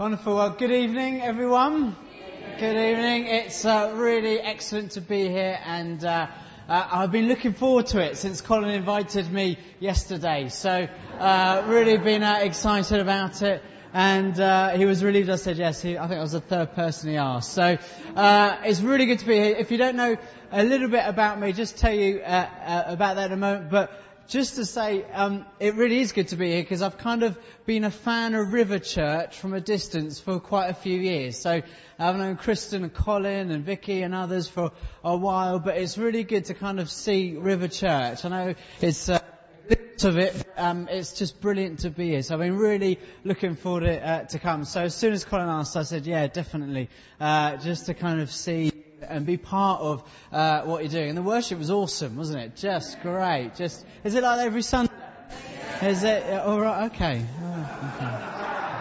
Wonderful. Well, good evening, everyone. Good evening. It's really excellent to be here, and I've been looking forward to it since Colin invited me yesterday. So, really been excited about it. And he was relieved I said yes. I think I was the third person he asked. So it's really good to be here. If you don't know a little bit about me, just tell you about that in a moment. But just to say, it really is good to be here because I've kind of been a fan of River Church from a distance for quite a few years. So I've known Kristen and Colin and Vicky and others for a while, but it's really good to kind of see River Church. I know it's of it, it's just brilliant to be here. So I've been really looking forward to come. So as soon as Colin asked, I said, yeah, definitely, just to kind of see and be part of what you're doing. And the worship was awesome, wasn't it? Just great. Is it like every Sunday? Is it? All right. Okay. Oh, okay.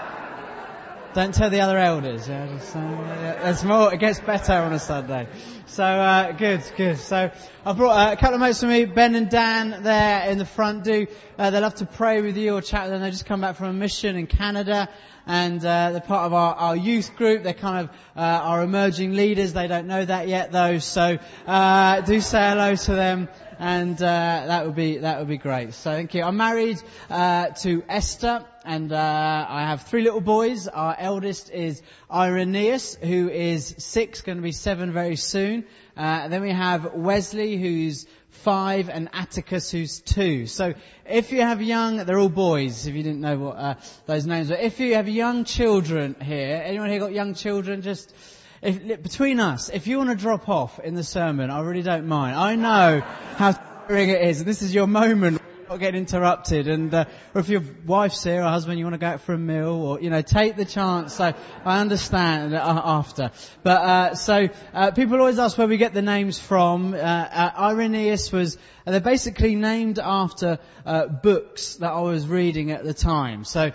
Don't tell the other elders. Yeah, there's more. It gets better on a Sunday. So good. So I brought a couple of mates with me, Ben and Dan, there in the front. They love to pray with you or chat with them. They just come back from a mission in Canada, and they're part of our youth group. They're kind of our emerging leaders. They don't know that yet, though. So do say hello to them. And that would be great. So thank you. I'm married to Esther, and I have 3 little boys. Our eldest is Irenaeus, who is 6, going to be 7 very soon. Then we have Wesley, who's 5, and Atticus, who's 2. So if you have they're all boys, if you didn't know what those names are. If you have young children here, anyone here got young children? Just between us, if you want to drop off in the sermon, I really don't mind. I know how tiring it is, and this is your moment. Not get interrupted, and or if your wife's here or husband, you want to go out for a meal, or take the chance. So I understand after, but people always ask where we get the names from. Irenaeus was. They're basically named after books that I was reading at the time. So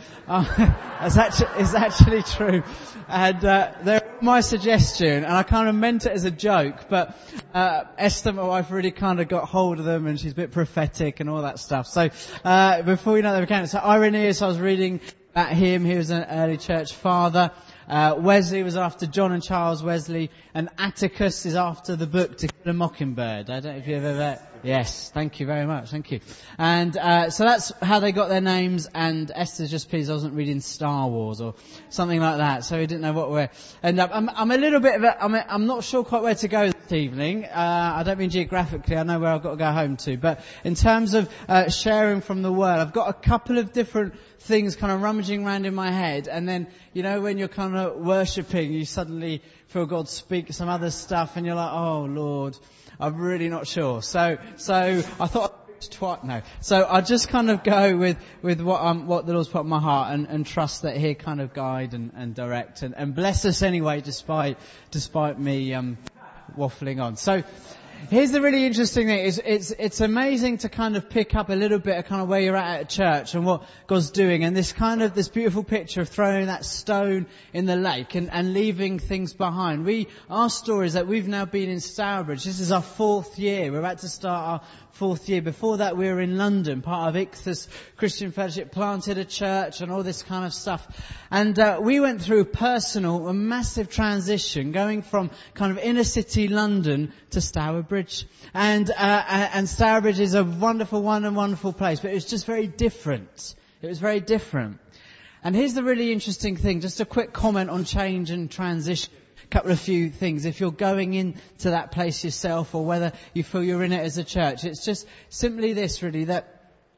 it's actually true, and they're my suggestion, and I kind of meant it as a joke, but Esther, my wife, really kind of got hold of them, and she's a bit prophetic and all that stuff. So before we know that we can, so Irenaeus, I was reading about him. He was an early church father. Wesley was after John and Charles Wesley, and Atticus is after the book To Kill a Mockingbird. I don't know if you've ever. Yes, thank you very much, thank you. And so that's how they got their names, and Esther's just pleased I wasn't reading Star Wars or something like that, so we didn't know what we're... And I'm a little bit of I'm not sure quite where to go this evening. I don't mean geographically, I know where I've got to go home to, but in terms of sharing from the Word, I've got a couple of different things kind of rummaging around in my head, and then, when you're kind of worshipping, you suddenly feel God speak some other stuff, and you're like, oh Lord, I'm really not sure. So I thought no. So I'll just kind of go with what the Lord's put in my heart, and trust that He'll kind of guide and direct and bless us anyway, despite me waffling on. So here's the really interesting thing: it's amazing to kind of pick up a little bit of kind of where you're at church and what God's doing, and this beautiful picture of throwing that stone in the lake and leaving things behind. Our story is that we've now been in Stourbridge. This is our 4th year. We're about to start our 4th year. Before that, we were in London, part of Ichthus Christian Fellowship, planted a church and all this kind of stuff. And we went through a massive transition, going from kind of inner city London to Stourbridge. And Stourbridge is a wonderful place, but it was just very different. It was very different. And here's the really interesting thing, just a quick comment on change and transition. Couple of few things. If you're going into that place yourself, or whether you feel you're in it as a church, it's just simply this, really, that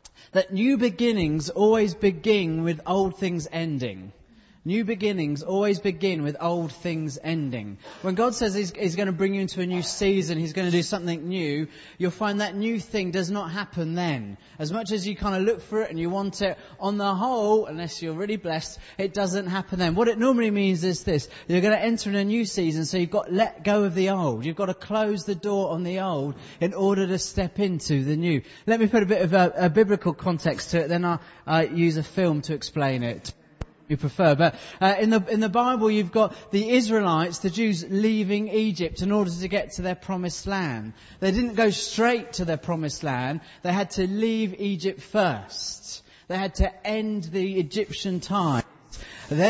new beginnings always begin with old things ending. New beginnings always begin with old things ending. When God says He's going to bring you into a new season, He's going to do something new, you'll find that new thing does not happen then. As much as you kind of look for it and you want it, on the whole, unless you're really blessed, it doesn't happen then. What it normally means is this: you're going to enter in a new season, so you've got to let go of the old. You've got to close the door on the old in order to step into the new. Let me put a bit of a biblical context to it, then I'll use a film to explain it. You prefer, but in the Bible you've got the Israelites, the Jews, leaving Egypt in order to get to their promised land. They didn't go straight to their promised land. They had to leave Egypt first. They had to end the Egyptian tithes. Then they go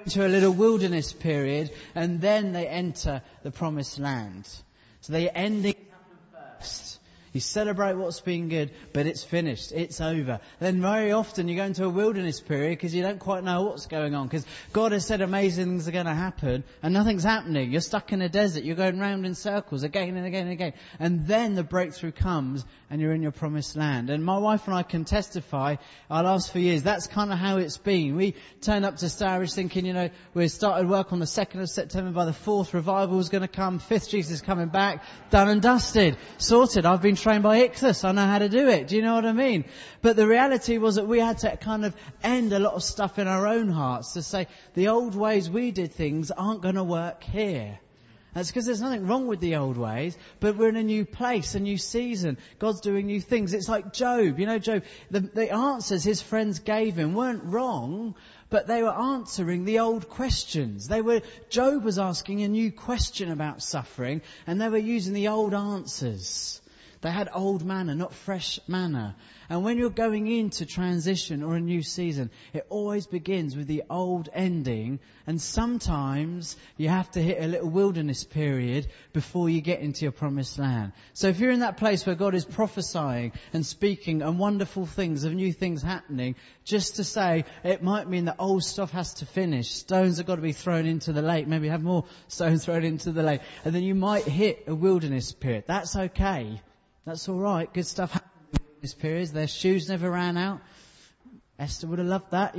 into a little wilderness period, and then they enter the promised land. So the ending happen first. You celebrate what's been good, but it's finished. It's over. Then very often you go into a wilderness period because you don't quite know what's going on. Because God has said amazing things are going to happen and nothing's happening. You're stuck in a desert. You're going round in circles again and again and again. And then the breakthrough comes and you're in your promised land. And my wife and I can testify, our last few years, that's kind of how it's been. We turned up to Stourbridge thinking, we started work on the 2nd of September. By the 4th, revival was going to come. 5th, Jesus is coming back. Done and dusted. Sorted. I've been trained by Ichthus. I know how to do it. Do you know what I mean? But the reality was that we had to kind of end a lot of stuff in our own hearts to say the old ways we did things aren't going to work here. That's because there's nothing wrong with the old ways, but we're in a new place, a new season. God's doing new things. It's like Job. Job, the answers his friends gave him weren't wrong, but they were answering the old questions. Job was asking a new question about suffering, and they were using the old answers. They had old manna, not fresh manna. And when you're going into transition or a new season, it always begins with the old ending. And sometimes you have to hit a little wilderness period before you get into your promised land. So if you're in that place where God is prophesying and speaking and wonderful things of new things happening, just to say it might mean that old stuff has to finish. Stones have got to be thrown into the lake. Maybe have more stones thrown into the lake. And then you might hit a wilderness period. That's okay. That's all right. Good stuff happened in this period. Their shoes never ran out. Esther would have loved that.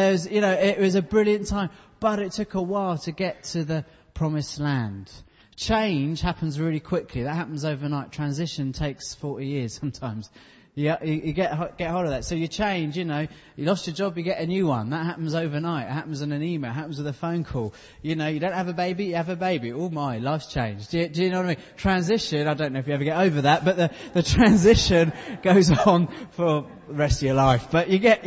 It was a brilliant time. But it took a while to get to the promised land. Change happens really quickly. That happens overnight. Transition takes 40 years sometimes. Yeah, you get hold of that. So you change, you lost your job, you get a new one. That happens overnight. It happens in an email. It happens with a phone call. You don't have a baby, you have a baby. Oh my, life's changed. Do you know what I mean? Transition, I don't know if you ever get over that, but the transition goes on for the rest of your life. But you get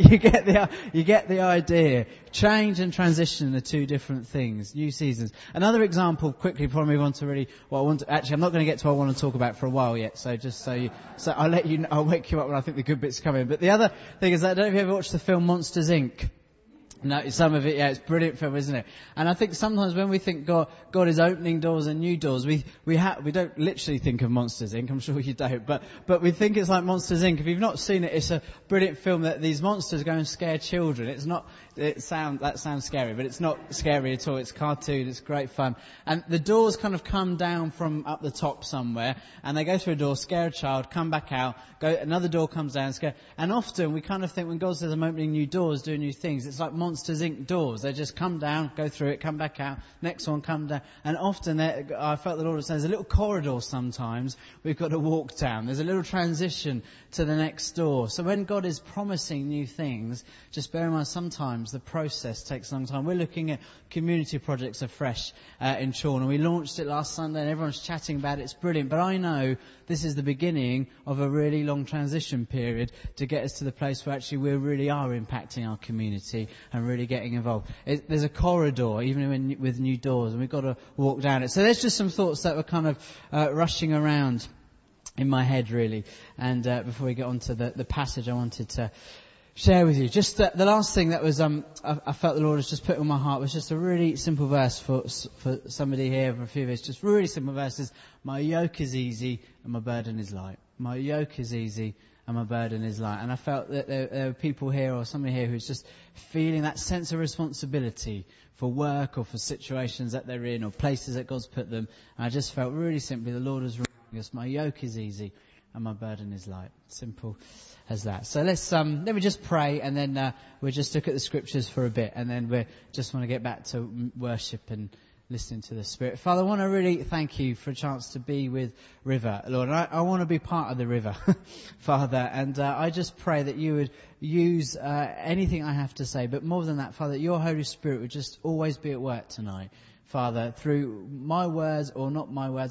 the idea. Change and transition are two different things. New seasons. Another example, quickly before I move on to really what I want to, actually I'm not going to get to what I want to talk about for a while yet, so just so I'll wake you up when I think the good bits come in. But the other thing is, I don't know if you ever watched the film Monsters Inc. No, some of it, it's a brilliant film, isn't it? And I think sometimes when we think God is opening doors and new doors, we don't literally think of Monsters Inc. I'm sure you don't, but we think it's like Monsters Inc. If you've not seen it, it's a brilliant film that these monsters go and scare children. That sounds scary, but it's not scary at all. It's cartoon, it's great fun. And the doors kind of come down from up the top somewhere, and they go through a door, scare a child, come back out, another door comes down, scare. And often we kind of think when God says I'm opening new doors, doing new things, it's like Monsters Inc. doors. They just come down, go through it, come back out, next one come down. And often I felt the Lord was saying there's a little corridor sometimes we've got to walk down. There's a little transition to the next door. So when God is promising new things, just bear in mind sometimes the process takes a long time. We're looking at community projects afresh in Chorn, and we launched it last Sunday and everyone's chatting about it. It's brilliant. But I know this is the beginning of a really long transition period to get us to the place where actually we really are impacting our community and really getting involved. There's a corridor, even with new doors, and we've got to walk down it. So there's just some thoughts that were kind of rushing around in my head, really. And before we get on to the passage I wanted to share with you. Just the last thing that was I felt the Lord has just put on my heart was just a really simple verse for somebody here, for a few of us. Just really simple verses. My yoke is easy and my burden is light. My yoke is easy and my burden is light. And I felt that there were people here or somebody here who's just feeling that sense of responsibility for work or for situations that they're in or places that God's put them. And I just felt really simply the Lord was reminding us, my yoke is easy and my burden is light. Simple as that. So let me just pray, and then we'll just look at the scriptures for a bit, and then we just want to get back to worship and listening to the Spirit. Father, I want to really thank you for a chance to be with River, Lord. And I want to be part of the River, Father. And I just pray that you would use anything I have to say, but more than that, Father, that your Holy Spirit would just always be at work tonight. Father, through my words or not my words,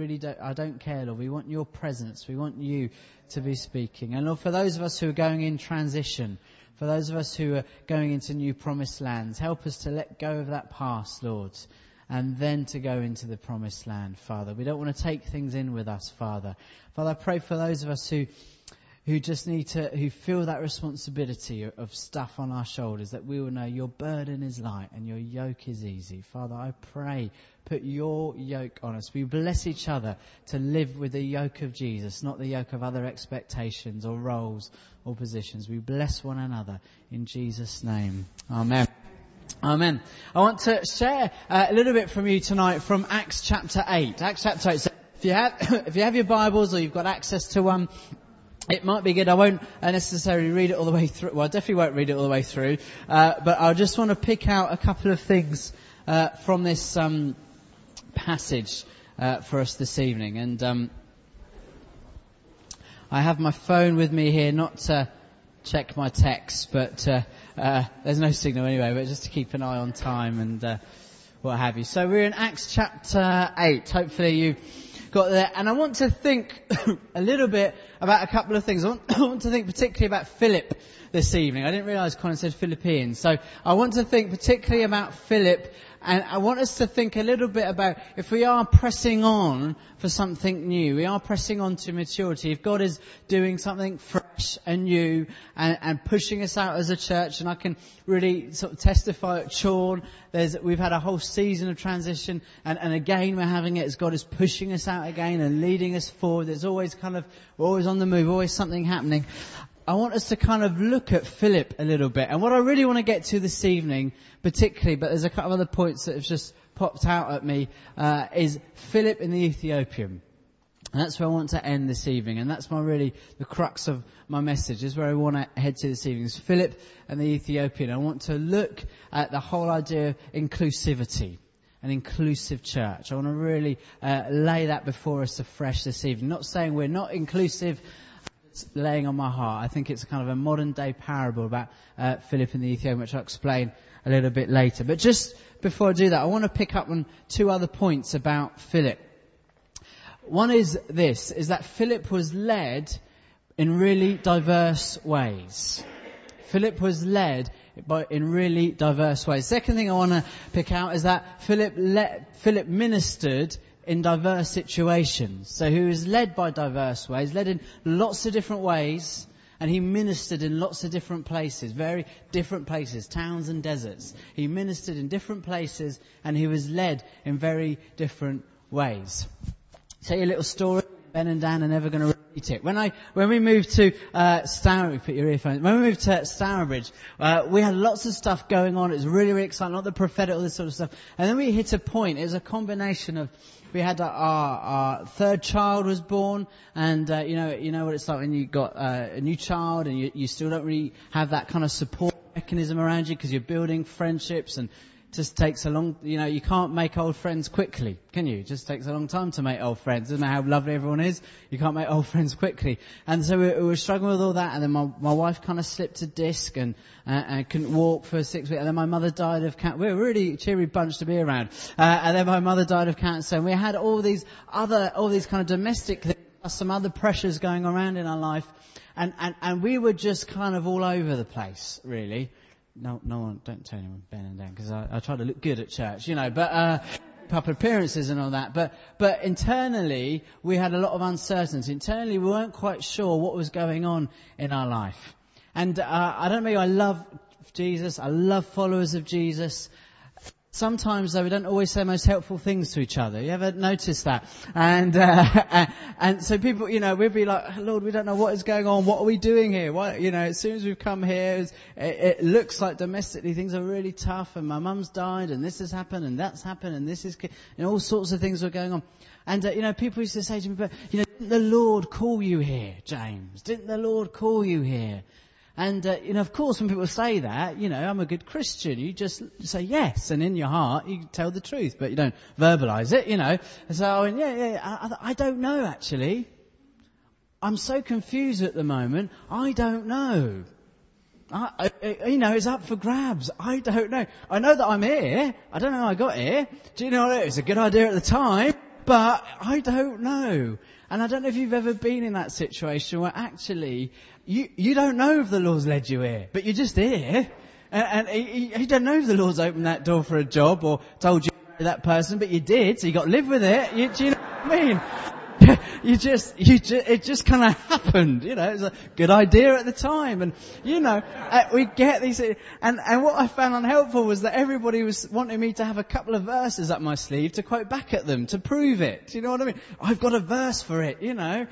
I don't care, Lord. We want your presence. We want you to be speaking. And Lord, for those of us who are going in transition, for those of us who are going into new promised lands, help us to let go of that past, Lord, and then to go into the promised land, Father. We don't want to take things in with us, Father. Father, I pray for those of us who who feel that responsibility of stuff on our shoulders, that we will know your burden is light and your yoke is easy. Father, I pray, put your yoke on us. We bless each other to live with the yoke of Jesus, not the yoke of other expectations or roles or positions. We bless one another in Jesus' name. Amen. Amen. I want to share a little bit from you tonight from Acts chapter 8. Acts chapter 8. So if you have your Bibles or you've got access to one, it might be good. I won't necessarily read it all the way through. Well, I definitely won't read it all the way through. But I just want to pick out a couple of things from this passage for us this evening. And I have my phone with me here, not to check my text, but there's no signal anyway, but just to keep an eye on time and what have you. So we're in Acts chapter 8. Hopefully you got there. And I want to think a little bit about a couple of things. I want to think particularly about Philip this evening. I didn't realise Colin said Philippines. So I want to think particularly about Philip, and I want us to think a little bit about if we are pressing on for something new, we are pressing on to maturity, if God is doing something fresh and new and pushing us out as a church, and I can really sort of testify at Chorn, we've had a whole season of transition, and again we're having it as God is pushing us out again and leading us forward. There's always we're always on the move, always something happening. I want us to kind of look at Philip a little bit. And what I really want to get to this evening, particularly, but there's a couple of other points that have just popped out at me, is Philip and the Ethiopian. And that's where I want to end this evening. And that's the crux of my message, is where I want to head to this evening, is Philip and the Ethiopian. I want to look at the whole idea of inclusivity, an inclusive church. I want to really lay that before us afresh this evening. Not saying we're not inclusive, it's laying on my heart. I think it's kind of a modern day parable about Philip and the Ethiopian, which I'll explain a little bit later. But just before I do that, I want to pick up on two other points about Philip. One is this, is that Philip was led in really diverse ways. Philip was led in really diverse ways. Second thing I want to pick out is that Philip ministered in diverse situations. So he was led by diverse ways, led in lots of different ways, and he ministered in lots of different places, very different places, towns and deserts. He ministered in different places, and he was led in very different ways. Tell you a little story. Ben and Dan are never going to repeat it. When we moved to Stourbridge, put your earphones. When we moved to Stourbridge, we had lots of stuff going on. It was really, really exciting, not the prophetic, all this sort of stuff. And then we hit a point. It was a combination of, we had our third child was born, and you know what it's like when you got a new child, and you still don't really have that kind of support mechanism around you because you're building friendships, and just takes a long, you can't make old friends quickly, can you? It just takes a long time to make old friends. Doesn't matter how lovely everyone is, you can't make old friends quickly. And so we were struggling with all that, and then my wife kind of slipped a disc and couldn't walk for 6 weeks, and then my mother died of cancer. We were a really cheery bunch to be around. And then my mother died of cancer, and we had all these kind of domestic things, plus some other pressures going around in our life, and we were just kind of all over the place, really. No one, don't tell anyone, Ben and Dan, because I try to look good at church, but public appearances and all that. But internally, we had a lot of uncertainty. Internally, we weren't quite sure what was going on in our life. And I don't know, I love Jesus. I love followers of Jesus. Sometimes, though, we don't always say most helpful things to each other. You ever notice that? And so people, we'd be like, Lord, we don't know what is going on. What are we doing here? As soon as we've come here, it looks like domestically things are really tough, and my mum's died, and this has happened, and that's happened, and this is, all sorts of things were going on. And, people used to say to me, but, didn't the Lord call you here, James? Didn't the Lord call you here? And, of course, when people say that, I'm a good Christian. You just say yes, and in your heart, you tell the truth, but you don't verbalise it, And so I went, I don't know, actually. I'm so confused at the moment. I don't know. It's up for grabs. I don't know. I know that I'm here. I don't know how I got here. Do you know what? It was a good idea at the time, but I don't know. And I don't know if you've ever been in that situation where actually you don't know if the Lord's led you here, but you're just here. And you don't know if the Lord's opened that door for a job or told you to marry that person, but you did, so you got to live with it. Do you know what I mean? it just kind of happened, you know. It was a good idea at the time, and we get these, and what I found unhelpful was that everybody was wanting me to have a couple of verses up my sleeve to quote back at them to prove it. Do you know what I mean? I've got a verse for it,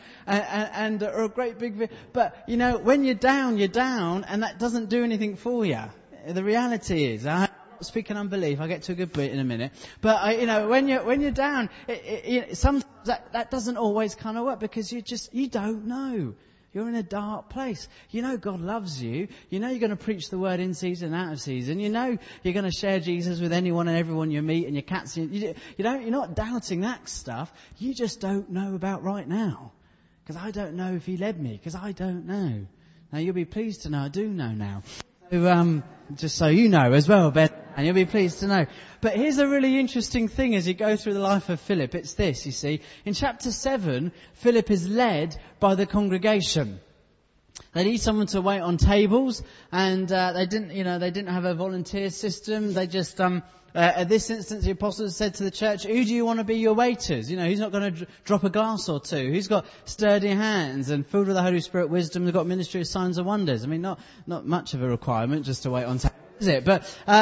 and or a great big, but when you're down, and that doesn't do anything for you. The reality is, speaking unbelief, I'll get to a good bit in a minute. But when you're down, sometimes that doesn't always kind of work because you don't know. You're in a dark place. God loves you. You're going to preach the word in season, out of season. You're going to share Jesus with anyone and everyone you meet and your cats. You're not doubting that stuff. You just don't know about right now. Because I don't know if he led me. Because I don't know. Now you'll be pleased to know I do know now. So, just so you know as well, Ben, and you'll be pleased to know. But here's a really interesting thing as you go through the life of Philip. It's this, you see. In chapter 7, Philip is led by the congregation. They need someone to wait on tables, and they didn't have a volunteer system. They just at this instance, the apostles said to the church, "Who do you want to be your waiters? Who's not going to drop a glass or two? Who's got sturdy hands and filled with the Holy Spirit wisdom? They've got ministry of signs and wonders." I mean, not much of a requirement just to wait on tables, is it? But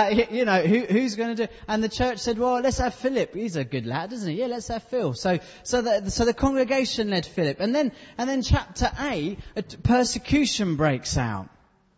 who's going to do? And the church said, "Well, let's have Philip. He's a good lad, isn't he? Yeah, let's have Phil." So the congregation led Philip, and then chapter 8, persecution breaks out.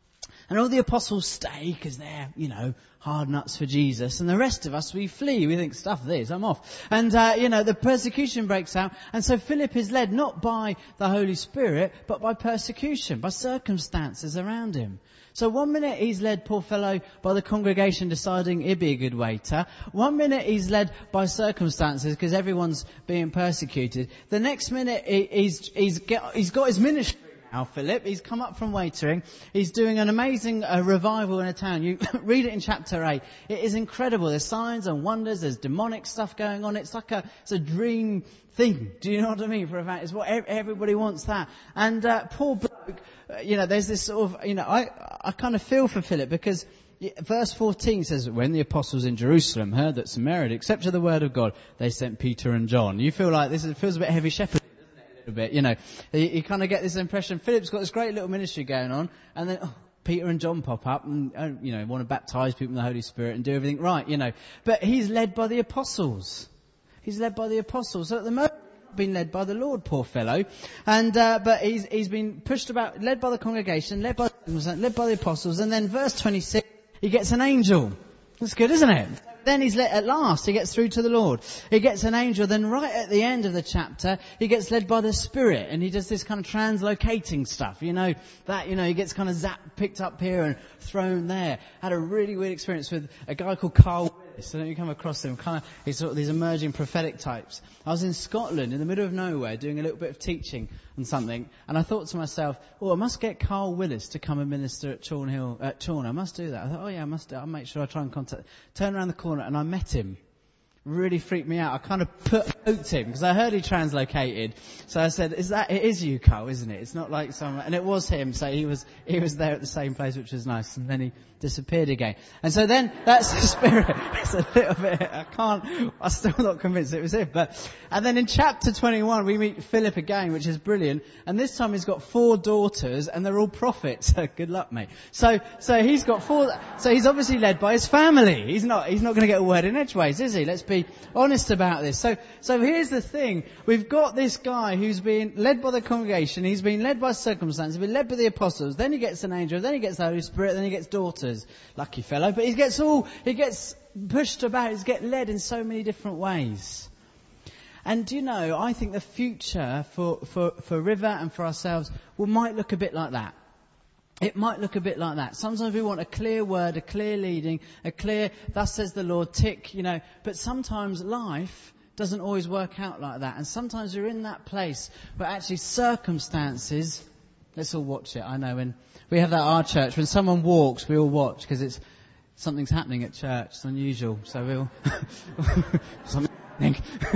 And all the apostles stay because they're, hard nuts for Jesus. And the rest of us, we flee. We think, stuff this, I'm off. And, the persecution breaks out. And so Philip is led not by the Holy Spirit, but by persecution, by circumstances around him. So one minute he's led, poor fellow, by the congregation deciding he'd be a good waiter. 1 minute he's led by circumstances because everyone's being persecuted. The next minute he's got his ministry. Now, Philip, he's come up from waitering. He's doing an amazing revival in a town. You read it in chapter 8. It is incredible. There's signs and wonders. There's demonic stuff going on. It's like it's a dream thing. Do you know what I mean? For a fact, it's what everybody wants that. And poor bloke, there's this sort of, I kind of feel for Philip because verse 14 says, when the apostles in Jerusalem heard that Samaria had accepted the word of God, they sent Peter and John. You feel like feels a bit heavy shepherd. Bit, you kind of get this impression. Philip's got this great little ministry going on, and then Peter and John pop up and want to baptize people in the Holy Spirit and do everything right, But he's led by the apostles. He's led by the apostles. So at the moment, he's been led by the Lord, poor fellow, and but he's been pushed about, led by the congregation, led by the apostles, and then verse 26, he gets an angel. That's good, isn't it? Then at last he gets through to the Lord. He gets an angel. Then right at the end of the chapter, he gets led by the Spirit, and he does this kind of translocating stuff. He gets kind of picked up here and thrown there. Had a really weird experience with a guy called Carl Willis. I don't know if you come across him. He's sort of these emerging prophetic types. I was in Scotland in the middle of nowhere doing a little bit of teaching on something, and I thought to myself, I must get Carl Willis to come and minister at Chorn. I must do that. I thought, I'll make sure I try and contact. Turn around the corner and I met him. Really freaked me out. I kind of poked him because I heard he translocated. So I said, it is you, Carl, isn't it? It's not like someone, and it was him. So he was there at the same place, which was nice. And then he disappeared again. And so then that's the Spirit. It's a little bit, I'm still not convinced it was him. And then in chapter 21, we meet Philip again, which is brilliant. And this time he's got 4 daughters and they're all prophets. Good luck, mate. So he's got 4, so he's obviously led by his family. He's not going to get a word in edgeways, is he? Let's be honest about this. So here's the thing. We've got this guy who's been led by the congregation. He's been led by circumstances. He's been led by the apostles. Then he gets an angel. Then he gets the Holy Spirit. Then he gets daughters. Lucky fellow. But he gets pushed about. He gets led in so many different ways. And I think the future for River and for ourselves might look a bit like that. It might look a bit like that. Sometimes we want a clear word, a clear leading, a clear, thus says the Lord, tick, But sometimes life doesn't always work out like that. And sometimes we're in that place where actually circumstances, let's all watch it. I know when we have that at our church, when someone walks, we all watch because something's happening at church. It's unusual. So we'll, happening.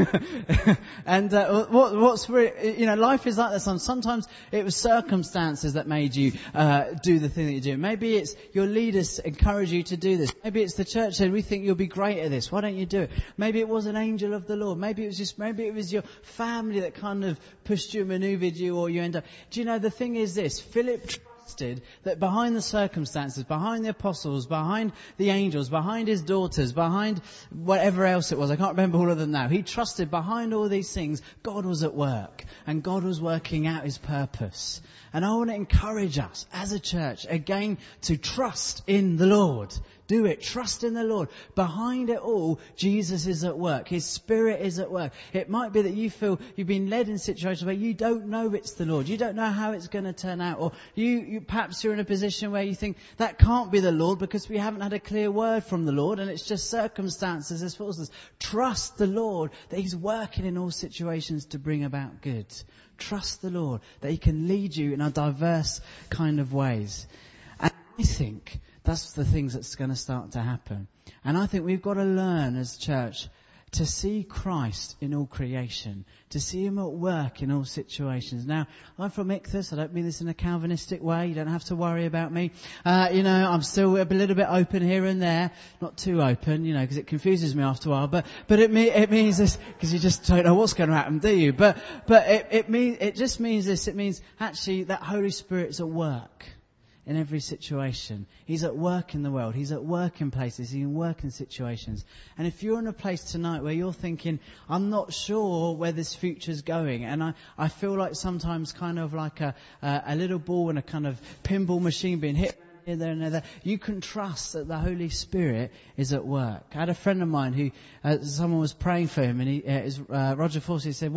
And what's really, life is like that. Sometimes it was circumstances that made you do the thing that you do. Maybe it's your leaders encourage you to do this. Maybe it's the church said, we think you'll be great at this. Why don't you do it? Maybe it was an angel of the Lord. Maybe it was your family that kind of pushed you, maneuvered you, or you end up. Do you know, the thing is this, Philip trusted that behind the circumstances, behind the apostles, behind the angels, behind his daughters, behind whatever else it was, I can't remember all of them now, he trusted behind all these things, God was at work and God was working out his purpose. And I want to encourage us as a church again to trust in the Lord. Do it. Trust in the Lord. Behind it all, Jesus is at work. His Spirit is at work. It might be that you feel you've been led in situations where you don't know it's the Lord. You don't know how it's going to turn out. Or perhaps you're in a position where you think that can't be the Lord because we haven't had a clear word from the Lord and it's just circumstances as forces. Trust the Lord that He's working in all situations to bring about good. Trust the Lord that He can lead you in a diverse kind of ways. And I think that's the things that's going to start to happen. And I think we've got to learn as a church to see Christ in all creation, to see Him at work in all situations. Now, I'm from Ichthus. I don't mean this in a Calvinistic way. You don't have to worry about me. I'm still a little bit open here and there. Not too open, because it confuses me after a while. But it means this, because you just don't know what's going to happen, do you? But it just means this. It means actually that Holy Spirit's at work in every situation. He's at work in the world. He's at work in places. He can work in situations. And if you're in a place tonight where you're thinking, I'm not sure where this future's going, and I feel like sometimes kind of like a little ball in a kind of pinball machine being hit here, there and there, you can trust that the Holy Spirit is at work. I had a friend of mine who, someone was praying for him, and Roger Forsey said,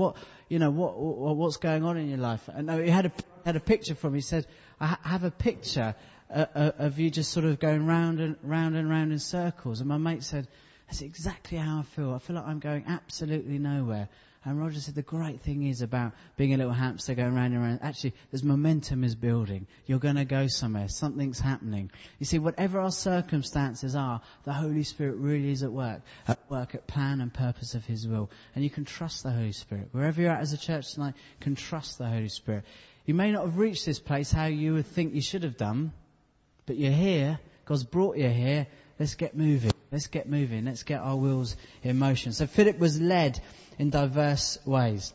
what's going on in your life? And he had a picture from him. He said, I have a picture of you just sort of going round and round and round in circles. And my mate said, that's exactly how I feel. I feel like I'm going absolutely nowhere. And Roger said, the great thing is about being a little hamster going round and round. Actually, there's momentum is building. You're going to go somewhere. Something's happening. You see, whatever our circumstances are, the Holy Spirit really is at work at plan and purpose of His will. And you can trust the Holy Spirit. Wherever you're at as a church tonight, you can trust the Holy Spirit. You may not have reached this place how you would think you should have done, but you're here. God's brought you here. Let's get moving. Let's get moving. Let's get our wheels in motion. So Philip was led in diverse ways.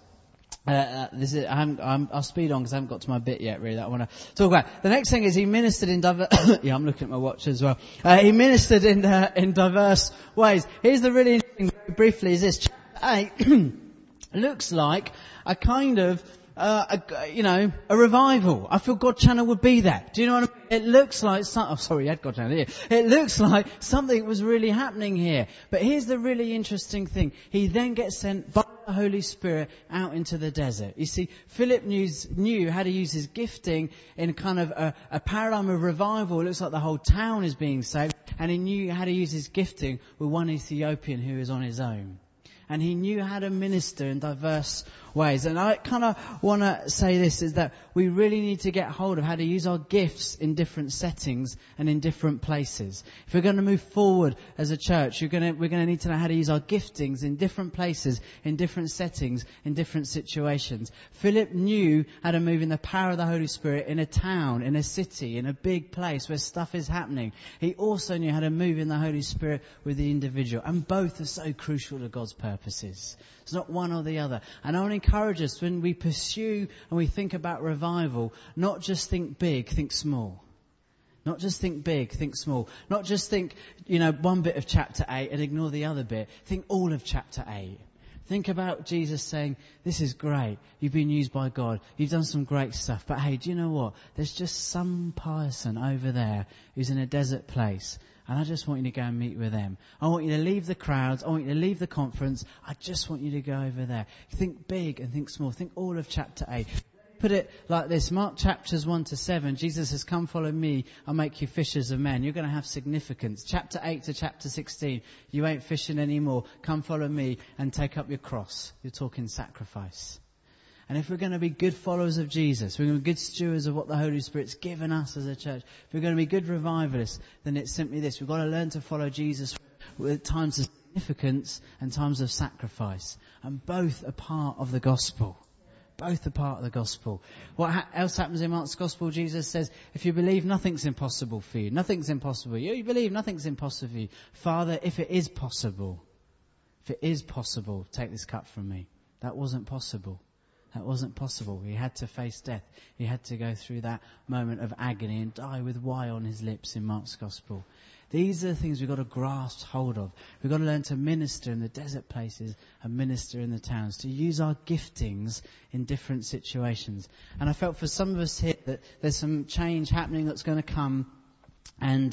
I'll speed on because I haven't got to my bit yet, really, that I want to talk about. The next thing is he ministered in yeah, I'm looking at my watch as well. He ministered in diverse ways. Here's the really interesting, very briefly, is this. Chapter 8 looks like a kind of a revival. I feel God Channel would be that. Do you know what I mean? It looks like God Channel here. It looks like something was really happening here. But here's the really interesting thing. He then gets sent by the Holy Spirit out into the desert. You see, Philip knew how to use his gifting in kind of a paradigm of revival. It looks like the whole town is being saved. And he knew how to use his gifting with one Ethiopian who was on his own. And he knew how to minister in diverse ways. And I kind of want to say this, is that we really need to get hold of how to use our gifts in different settings and in different places. If we're going to move forward as a church, we're going to need to know how to use our giftings in different places, in different settings, in different situations. Philip knew how to move in the power of the Holy Spirit in a town, in a city, in a big place where stuff is happening. He also knew how to move in the Holy Spirit with the individual. And both are so crucial to God's purposes. It's not one or the other. And I want to encourage us, when we pursue and we think about revival, not just think big, think small. Not just think big, think small. Not just think, one bit of chapter 8 and ignore the other bit. Think all of chapter 8. Think about Jesus saying, this is great. You've been used by God. You've done some great stuff. But hey, do you know what? There's just some person over there who's in a desert place. And I just want you to go and meet with them. I want you to leave the crowds. I want you to leave the conference. I just want you to go over there. Think big and think small. Think all of chapter 8. Put it like this. Mark chapters 1 to 7. Jesus says, come follow me. I'll make you fishers of men. You're going to have significance. Chapter 8 to chapter 16. You ain't fishing anymore. Come follow me and take up your cross. You're talking sacrifice. And if we're going to be good followers of Jesus, we're going to be good stewards of what the Holy Spirit's given us as a church, if we're going to be good revivalists, then it's simply this. We've got to learn to follow Jesus with times of significance and times of sacrifice. And both are part of the gospel. Both are part of the gospel. What else happens in Mark's gospel? Jesus says, if you believe, nothing's impossible for you. Nothing's impossible. You believe, nothing's impossible for you. Father, if it is possible, take this cup from me. That wasn't possible. That wasn't possible. He had to face death. He had to go through that moment of agony and die with why on his lips in Mark's gospel. These are the things we've got to grasp hold of. We've got to learn to minister in the desert places and minister in the towns, to use our giftings in different situations. And I felt for some of us here that there's some change happening that's going to come. And,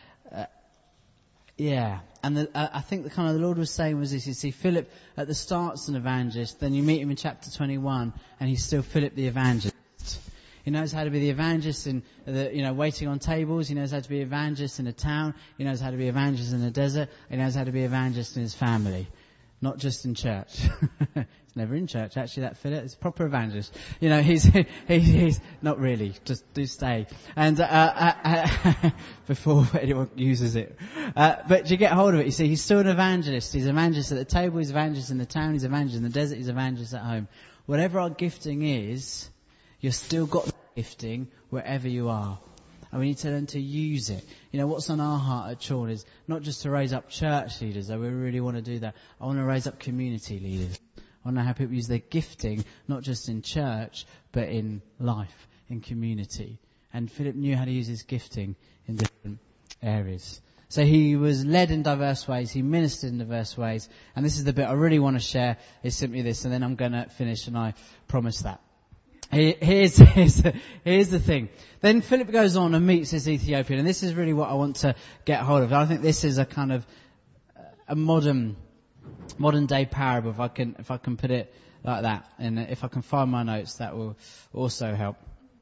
I think the Lord was saying was this. You see, Philip at the start's an evangelist, then you meet him in chapter 21 and he's still Philip the evangelist. He knows how to be the evangelist in waiting on tables. He knows how to be evangelist in a town. He knows how to be evangelist in a desert. He knows how to be evangelist in his family. Not just in church. He's never in church, actually, that Philip. He's a proper evangelist. He's not really. Just do stay. And, before anyone uses it. But you get hold of it. You see, he's still an evangelist. He's an evangelist at the table. He's an evangelist in the town. He's an evangelist in the desert. He's an evangelist at home. Whatever our gifting is, you've still got that gifting wherever you are. And we need to learn to use it. What's on our heart at Chorn is not just to raise up church leaders, though we really want to do that. I want to raise up community leaders. I want to know how people use their gifting, not just in church, but in life, in community. And Philip knew how to use his gifting in different areas. So he was led in diverse ways. He ministered in diverse ways. And this is the bit I really want to share, is simply this. And then I'm going to finish, and I promise that. Here's the thing. Then Philip goes on and meets this Ethiopian, and this is really what I want to get hold of. I think this is a kind of a modern day parable, if I can put it like that. And if I can find my notes, that will also help.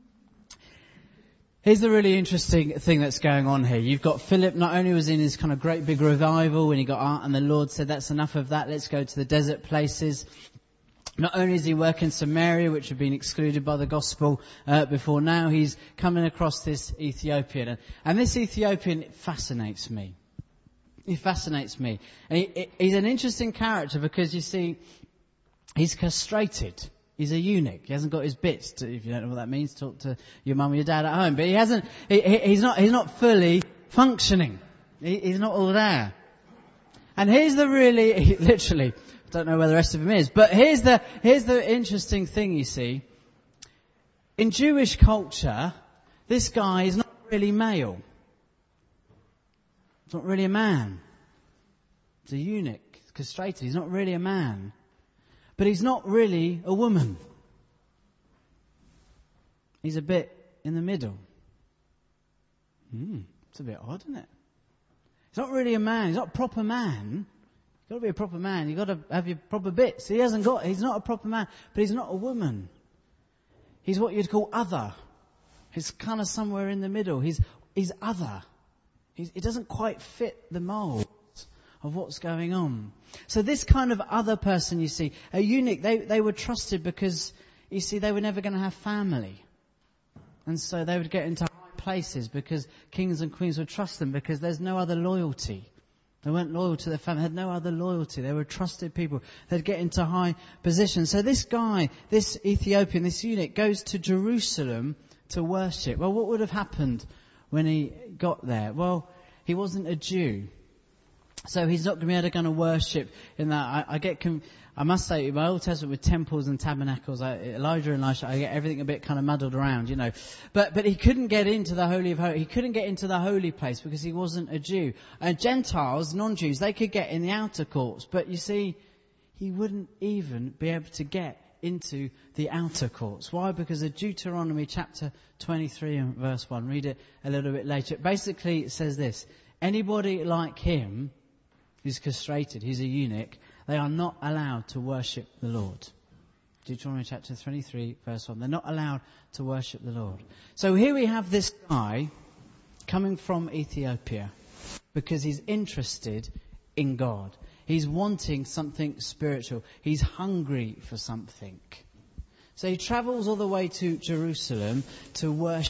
Here's the really interesting thing that's going on here. You've got Philip, not only was in his kind of great big revival when he got out, and the Lord said, that's enough of that, let's go to the desert places. Not only does he work in Samaria, which had been excluded by the gospel before, now he's coming across this Ethiopian. And this Ethiopian fascinates me. He fascinates me. And he's an interesting character because, you see, he's castrated. He's a eunuch. He hasn't got his bits. If you don't know what that means, talk to your mum or your dad at home. But he's not fully functioning. He's not all there. And here's the really, literally, don't know where the rest of him is. But here's the interesting thing, you see. In Jewish culture, this guy is not really male. He's not really a man. He's a eunuch. He's castrated. He's not really a man. But he's not really a woman. He's a bit in the middle. It's a bit odd, isn't it? He's not really a man. He's not a proper man. You've got to be a proper man. You've got to have your proper bits. He's not a proper man, but he's not a woman. He's what you'd call other. He's kind of somewhere in the middle. He's other. He doesn't quite fit the mold of what's going on. So this kind of other person, you see, a eunuch, they were trusted because, you see, they were never going to have family. And so they would get into high places because kings and queens would trust them because there's no other loyalty. They weren't loyal to their family, had no other loyalty. They were trusted people. They'd get into high positions. So this guy, this Ethiopian, this eunuch, goes to Jerusalem to worship. Well, what would have happened when he got there? Well, he wasn't a Jew. So he's not going to be able to worship in that. I must say, in my Old Testament with temples and tabernacles, Elijah and Elisha, I get everything a bit kind of muddled around, But he couldn't get into the Holy of Holies. He couldn't get into the holy place because he wasn't a Jew. And Gentiles, non-Jews, they could get in the outer courts. But you see, he wouldn't even be able to get into the outer courts. Why? Because of Deuteronomy chapter 23 and verse 1. Read it a little bit later. Basically, it says this. Anybody like him who's castrated, he's a eunuch, they are not allowed to worship the Lord. Deuteronomy chapter 23, verse 1. They're not allowed to worship the Lord. So here we have this guy coming from Ethiopia because he's interested in God. He's wanting something spiritual. He's hungry for something. So he travels all the way to Jerusalem to worship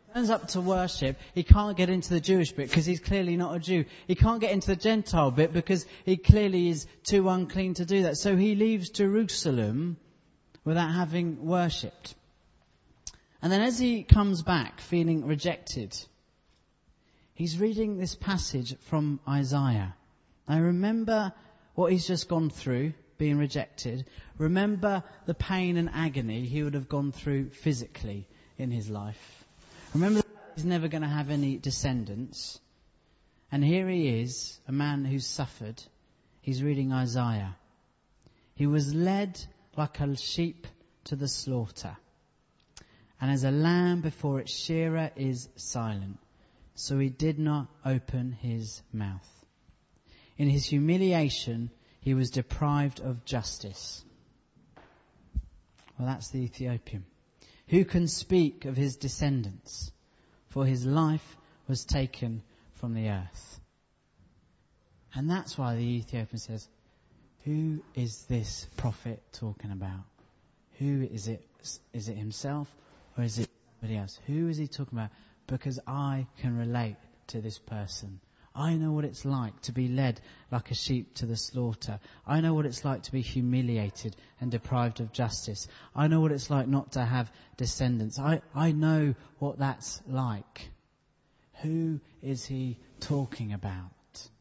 turns up to worship, he can't get into the Jewish bit because he's clearly not a Jew. He can't get into the Gentile bit because he clearly is too unclean to do that. So he leaves Jerusalem without having worshipped. And then as he comes back feeling rejected, he's reading this passage from Isaiah. Now remember what he's just gone through, being rejected. Remember the pain and agony he would have gone through physically in his life. Remember that he's never going to have any descendants. And here he is, a man who's suffered. He's reading Isaiah. He was led like a sheep to the slaughter. And as a lamb before its shearer is silent, so he did not open his mouth. In his humiliation, he was deprived of justice. Well, that's the Ethiopian. Who can speak of his descendants? For his life was taken from the earth. And that's why the Ethiopian says, who is this prophet talking about? Who is it? Is it himself or is it somebody else? Who is he talking about? Because I can relate to this person. I know what it's like to be led like a sheep to the slaughter. I know what it's like to be humiliated and deprived of justice. I know what it's like not to have descendants. I know what that's like. Who is he talking about?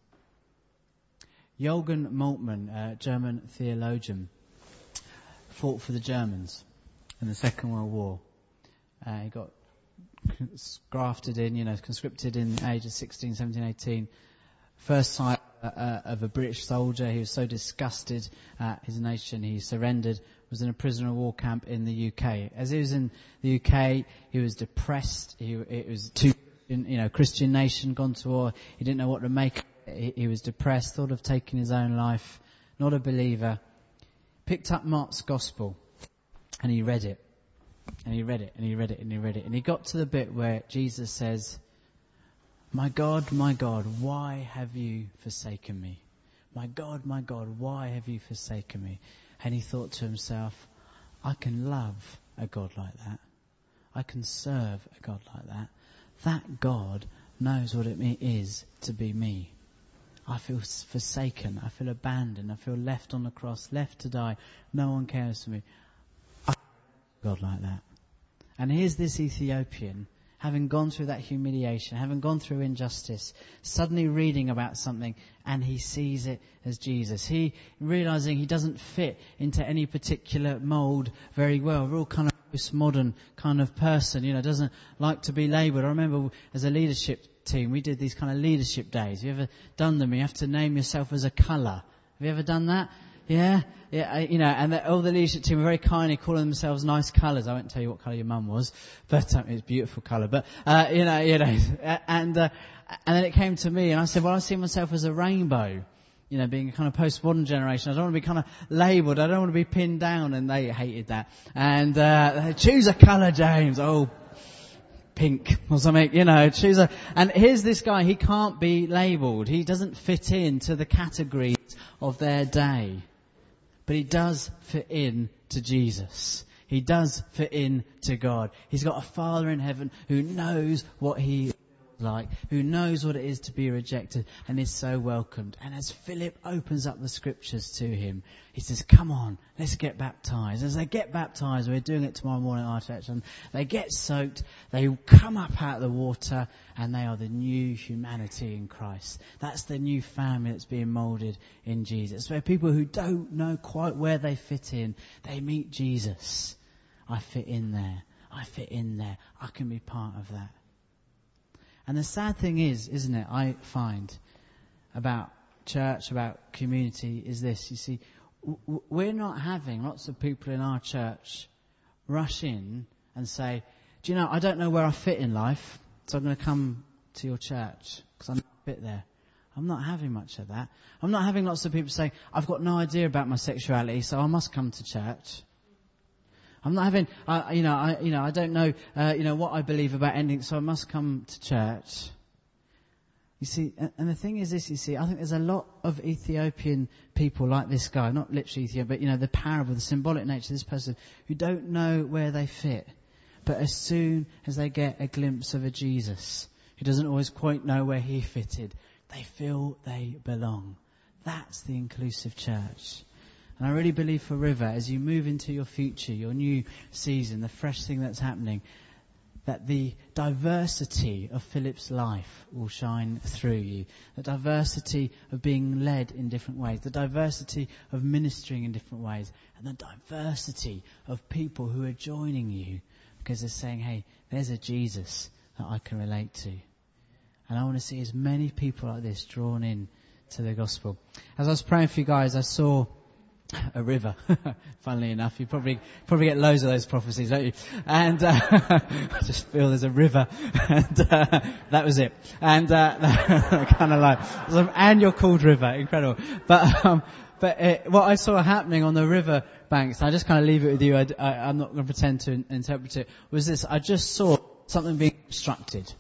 Jürgen Moltmann, a German theologian, fought for the Germans in the Second World War. He got grafted in, conscripted in the age of 16, 17, 18. First sight of a British soldier. He was so disgusted at his nation, he surrendered, was in a prisoner of war camp in the UK. As he was in the UK, he was depressed. It was too, Christian nation, gone to war. He didn't know what to make. He was depressed, thought of taking his own life, not a believer. Picked up Mark's Gospel and he read it. And he read it, and he read it, and he read it. And he got to the bit where Jesus says, my God, why have you forsaken me? My God, why have you forsaken me? And he thought to himself, I can love a God like that. I can serve a God like that. That God knows what it is to be me. I feel forsaken. I feel abandoned. I feel left on the cross, left to die. No one cares for me. God like that. And here's this Ethiopian, having gone through that humiliation, having gone through injustice, suddenly reading about something, and he sees it as Jesus. He realizing he doesn't fit into any particular mold very well. Real kind of postmodern kind of person, doesn't like to be labelled. I remember as a leadership team, we did these kind of leadership days. Have you ever done them? You have to name yourself as a colour. Have you ever done that? Yeah, and all the leadership team were very kindly calling themselves nice colours. I won't tell you what colour your mum was, but it was a beautiful colour. But and then it came to me, and I said, well, I see myself as a rainbow. Being a kind of postmodern generation, I don't want to be kind of labelled. I don't want to be pinned down, and they hated that. And choose a colour, James. Oh, pink or something, choose a. And here's this guy. He can't be labelled. He doesn't fit into the categories of their day. But he does fit in to Jesus. He does fit in to God. He's got a Father in heaven who knows what he is like, who knows what it is to be rejected, and is so welcomed. And as Philip opens up the scriptures to him, he says, come on, let's get baptized. As they get baptized, we're doing it tomorrow morning at our church, and they get soaked, they come up out of the water, and they are the new humanity in Christ. That's the new family that's being moulded in Jesus. Where people who don't know quite where they fit in, they meet Jesus. I fit in there. I fit in there. I can be part of that. And the sad thing is, isn't it, I find about church, about community, is this. You see, we're not having lots of people in our church rush in and say, do you know, I don't know where I fit in life, so I'm going to come to your church because I'm not fit there. I'm not having much of that. I'm not having lots of people saying, I've got no idea about my sexuality, so I must come to church. I'm not having, I don't know, what I believe about anything, so I must come to church. You see, and the thing is this, I think there's a lot of Ethiopian people like this guy, not literally Ethiopian, but the parable, the symbolic nature of this person, who don't know where they fit. But as soon as they get a glimpse of a Jesus who doesn't always quite know where he fitted, they feel they belong. That's the inclusive church. And I really believe for River, as you move into your future, your new season, the fresh thing that's happening, that the diversity of Philip's life will shine through you. The diversity of being led in different ways. The diversity of ministering in different ways. And the diversity of people who are joining you because they're saying, hey, there's a Jesus that I can relate to. And I want to see as many people like this drawn in to the gospel. As I was praying for you guys, I saw a river. Funnily enough, you probably get loads of those prophecies, don't you? And I just feel there's a river, and that was it. And kind of like, and you're called River, incredible. But what I saw happening on the river banks, I just kind of leave it with you. I'm not going to pretend to interpret it. Was this? I just saw something being constructed,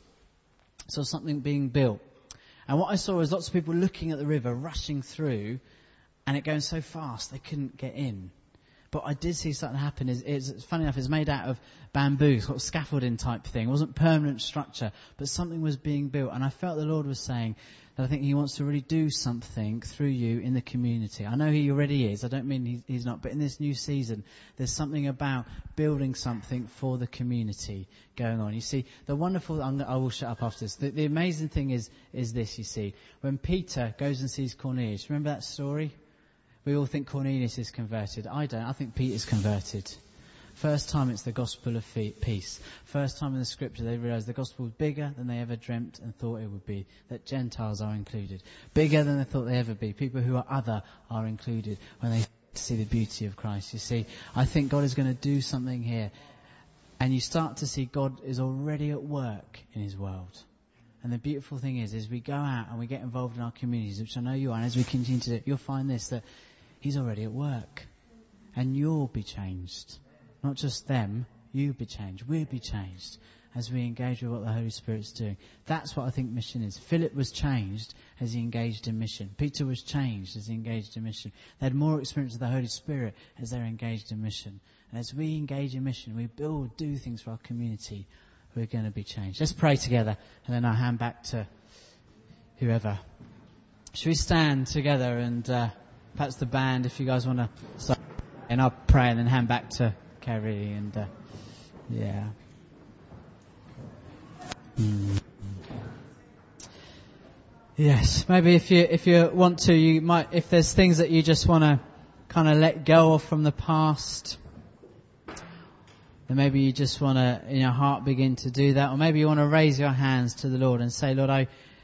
saw something being built, and what I saw was lots of people looking at the river, rushing through. And it going so fast, they couldn't get in. But I did see something happen. It's funny enough, it's made out of bamboo, sort of scaffolding type thing. It wasn't permanent structure, but something was being built. And I felt the Lord was saying that I think he wants to really do something through you in the community. I know he already is. I don't mean he's not. But in this new season, there's something about building something for the community going on. You see, the wonderful, I will shut up after this. The amazing thing is this, you see. When Peter goes and sees Cornelius, remember that story? We all think Cornelius is converted. I don't. I think Peter's converted. First time it's the gospel of peace. First time in the scripture they realise the gospel is bigger than they ever dreamt and thought it would be. That Gentiles are included. Bigger than they thought they'd ever be. People who are other are included when they see the beauty of Christ. You see, I think God is going to do something here. And you start to see God is already at work in his world. And the beautiful thing is we go out and we get involved in our communities, which I know you are, and as we continue to do it, you'll find this, that he's already at work. And you'll be changed. Not just them, you'll be changed. We'll be changed as we engage with what the Holy Spirit's doing. That's what I think mission is. Philip was changed as he engaged in mission. Peter was changed as he engaged in mission. They had more experience of the Holy Spirit as they're engaged in mission. And as we engage in mission, we do things for our community, we're going to be changed. Let's pray together, and then I'll hand back to whoever. Should we stand together and perhaps the band, if you guys want to start, and I'll pray and then hand back to Kerry and yeah. Yes, maybe if you want to, you might, if there's things that you just want to kind of let go of from the past, then maybe you just want to, in your heart, begin to do that. Or maybe you want to raise your hands to the Lord and say, Lord,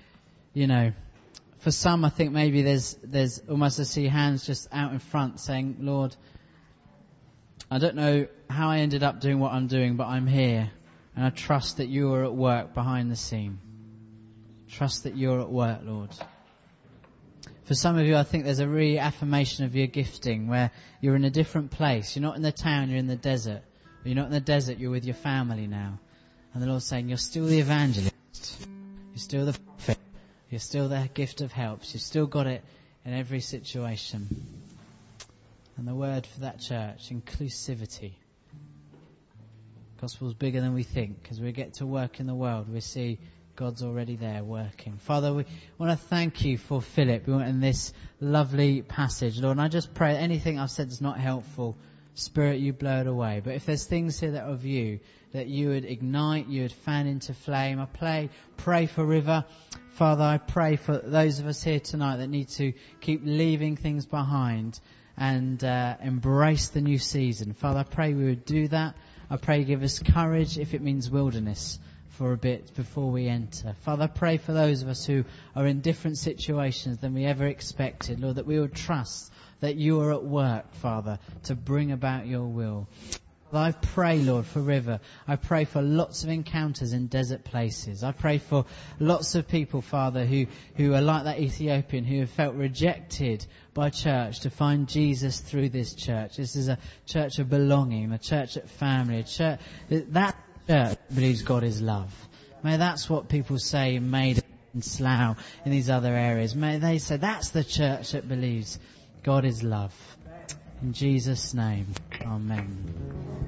for some, I think maybe there's almost, I see hands just out in front saying, Lord, I don't know how I ended up doing what I'm doing, but I'm here. And I trust that you are at work behind the scene. Trust that you're at work, Lord. For some of you, I think there's a reaffirmation of your gifting where you're in a different place. You're not in the town, you're in the desert. You're not in the desert, you're with your family now. And the Lord's saying, you're still the evangelist. You're still the prophet. You're still the gift of helps. You've still got it in every situation. And the word for that church, inclusivity. Gospel's bigger than we think. As we get to work in the world, we see God's already there working. Father, we want to thank you for Philip. We want in this lovely passage, Lord. And I just pray anything I've said is not helpful, Spirit, you blow it away. But if there's things here that are of you, that you would ignite, you would fan into flame. I pray for River. Father, I pray for those of us here tonight that need to keep leaving things behind and embrace the new season. Father, I pray we would do that. I pray give us courage if it means wilderness for a bit before we enter. Father, I pray for those of us who are in different situations than we ever expected, Lord, that we would trust that you are at work, Father, to bring about your will. I pray, Lord, for River. I pray for lots of encounters in desert places. I pray for lots of people, Father, who are like that Ethiopian, who have felt rejected by church, to find Jesus through this church. This is a church of belonging, a church of family, a church that church believes God is love. May that's what people say in Maiden and Slough, in these other areas. May they say that's the church that believes God is love. In Jesus' name, amen.